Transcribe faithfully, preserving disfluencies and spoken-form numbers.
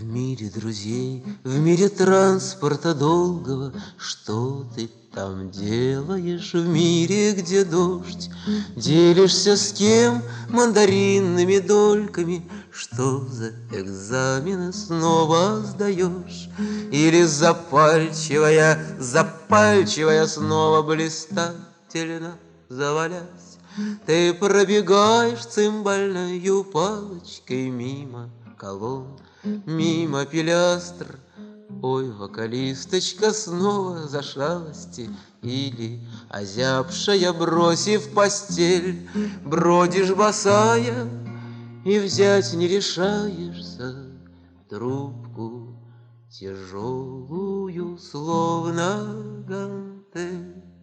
мире друзей, в мире транспорта долгого, что ты там делаешь в мире, где дождь? Делишься с кем мандаринными дольками? Что за экзамены снова сдаешь? Или запальчивая, запальчивая снова блистательно завалясь, ты пробегаешь цимбальною палочкой мимо колонн, мимо пилястр. Ой, вокалисточка снова за шалости, или, озябшая, бросив постель, бродишь босая и взять не решаешься трубку тяжелую, словно гантель.